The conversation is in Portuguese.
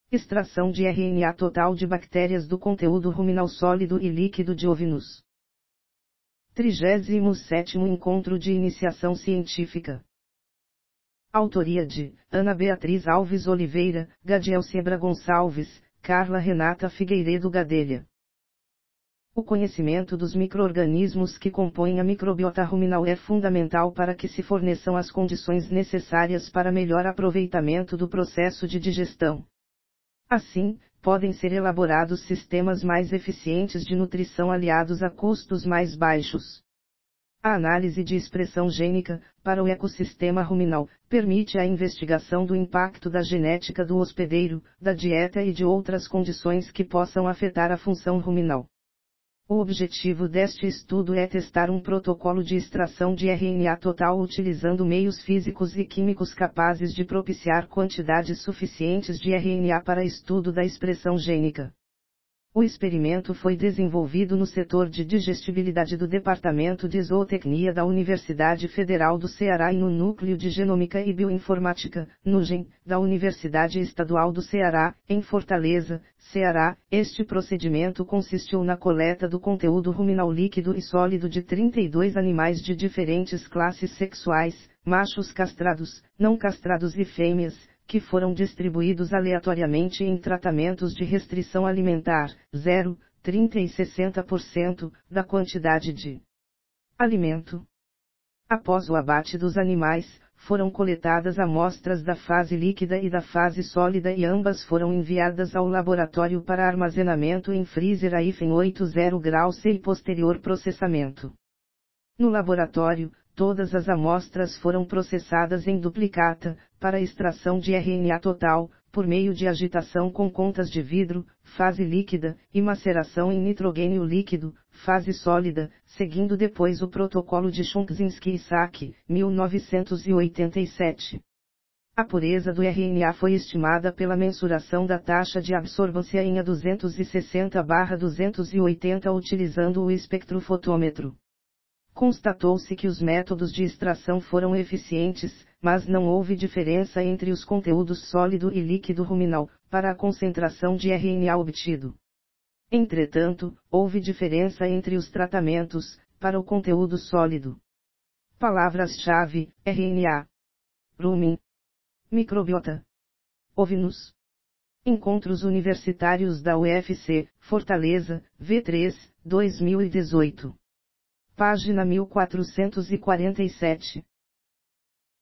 Extração de RNA total de bactérias do conteúdo ruminal sólido e líquido de ovinos. 37º Encontro de Iniciação Científica. Autoria de Ana Beatriz Alves Oliveira, Gadiel Sebra Gonçalves, Carla Renata Figueiredo Gadelha. O conhecimento dos micro-organismos que compõem a microbiota ruminal é fundamental para que se forneçam as condições necessárias para melhor aproveitamento do processo de digestão. Assim, podem ser elaborados sistemas mais eficientes de nutrição aliados a custos mais baixos. A análise de expressão gênica, para o ecossistema ruminal, permite a investigação do impacto da genética do hospedeiro, da dieta e de outras condições que possam afetar a função ruminal. O objetivo deste estudo é testar um protocolo de extração de RNA total utilizando meios físicos e químicos capazes de propiciar quantidades suficientes de RNA para estudo da expressão gênica. O experimento foi desenvolvido no setor de digestibilidade do Departamento de Zootecnia da Universidade Federal do Ceará e no Núcleo de Genômica e Bioinformática, NUGEN, da Universidade Estadual do Ceará, em Fortaleza, Ceará. Este procedimento consistiu na coleta do conteúdo ruminal líquido e sólido de 32 animais de diferentes classes sexuais, machos castrados, não castrados e fêmeas, que foram distribuídos aleatoriamente em tratamentos de restrição alimentar, 0, 30 e 60%, da quantidade de alimento. Após o abate dos animais, foram coletadas amostras da fase líquida e da fase sólida e ambas foram enviadas ao laboratório para armazenamento em freezer a -80 graus C e posterior processamento. No laboratório, todas as amostras foram processadas em duplicata, para extração de RNA total, por meio de agitação com contas de vidro, fase líquida, e maceração em nitrogênio líquido, fase sólida, seguindo depois o protocolo de Chomsky e Sack, 1987. A pureza do RNA foi estimada pela mensuração da taxa de absorvância em A260/280 utilizando o espectrofotômetro. Constatou-se que os métodos de extração foram eficientes, mas não houve diferença entre os conteúdos sólido e líquido ruminal, para a concentração de RNA obtido. Entretanto, houve diferença entre os tratamentos, para o conteúdo sólido. Palavras-chave: RNA, rumen, microbiota, ovinos. Encontros Universitários da UFC, Fortaleza, V3, 2018. Página 1447.